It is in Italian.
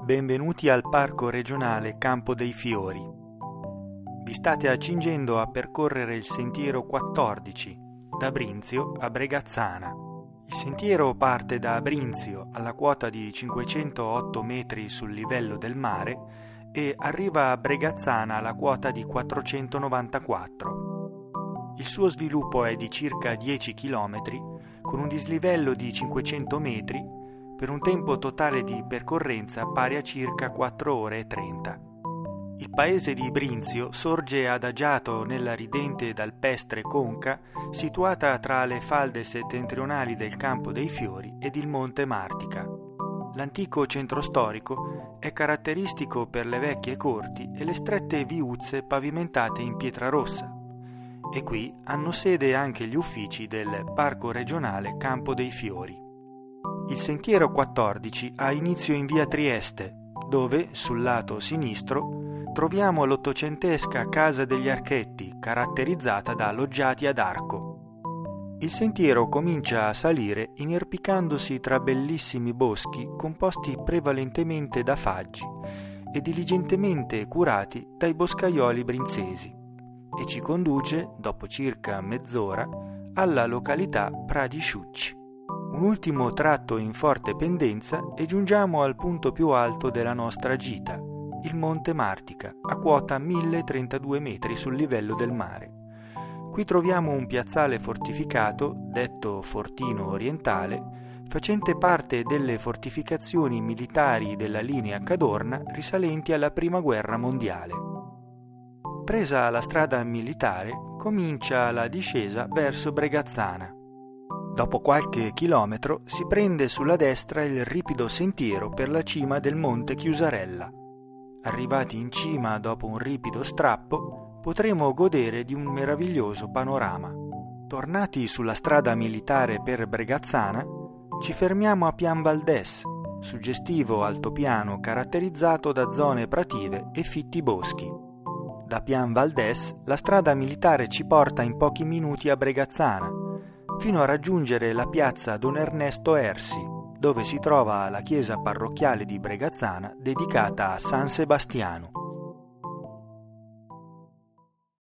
benvenuti al Parco Regionale Campo dei Fiori. Vi state accingendo a percorrere il sentiero 14, da Brinzio a Bregazzana. Il sentiero parte da Brinzio alla quota di 508 metri sul livello del mare e arriva a Bregazzana alla quota di 494. Il suo sviluppo è di circa 10 km, con un dislivello di 500 metri, per un tempo totale di percorrenza pari a circa 4 ore e 30. Il paese di Brinzio sorge adagiato nella ridente ed alpestre conca situata tra le falde settentrionali del Campo dei Fiori ed il Monte Martica. L'antico centro storico è caratteristico per le vecchie corti e le strette viuzze pavimentate in pietra rossa, e qui hanno sede anche gli uffici del Parco Regionale Campo dei Fiori. Il sentiero 14 ha inizio in via Trieste, dove, sul lato sinistro, troviamo l'ottocentesca Casa degli Archetti, caratterizzata da loggiati ad arco. Il sentiero comincia a salire inerpicandosi tra bellissimi boschi composti prevalentemente da faggi e diligentemente curati dai boscaioli brinzesi, e ci conduce, dopo circa mezz'ora, alla località Pradisciucci. Un ultimo tratto in forte pendenza e giungiamo al punto più alto della nostra gita, il Monte Martica, a quota 1032 metri sul livello del mare. Qui troviamo un piazzale fortificato, detto Fortino Orientale, facente parte delle fortificazioni militari della linea Cadorna risalenti alla Prima Guerra Mondiale. Presa la strada militare, comincia la discesa verso Bregazzana. Dopo qualche chilometro si prende sulla destra il ripido sentiero per la cima del Monte Chiusarella. Arrivati in cima dopo un ripido strappo, potremo godere di un meraviglioso panorama. Tornati sulla strada militare per Bregazzana, ci fermiamo a Pian Valdès, suggestivo altopiano caratterizzato da zone prative e fitti boschi. Da Pian Valdès la strada militare ci porta in pochi minuti a Bregazzana, fino a raggiungere la piazza Don Ernesto Ersi, dove si trova la chiesa parrocchiale di Bregazzana dedicata a San Sebastiano.